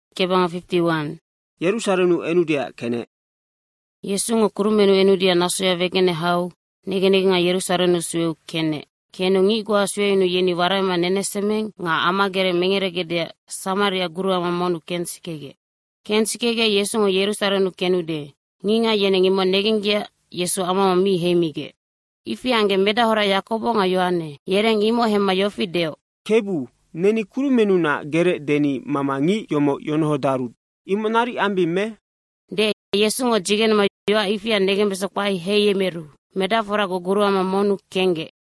Kebanga 51. Yerusalemu enudia kene. Yesu ngo kurumenu enudia nasuya vekene hau. Nege nga Yerusalemu suwe kene. Keno ngi gua suwe inu yeni warama nenesemeng. Nga amagere mengeregede Samaria guru amamonu kensikege. Kensikege Yesu ngo Yerusalemu kenude. Nginga yene ngimo negengia Yesu amama mi hemige. Ifi ange meda hora Yakobo nga Yohane. Yereng imo hema yofideo. Kebu, neni kurumenu na gere deni mamangi yomo yonoho darud. Imo nari ambi me? De Yesu ngo jigen ma yoa ifi anege mbesa kwa heye meru. Meda fora go guru amamonu kenge.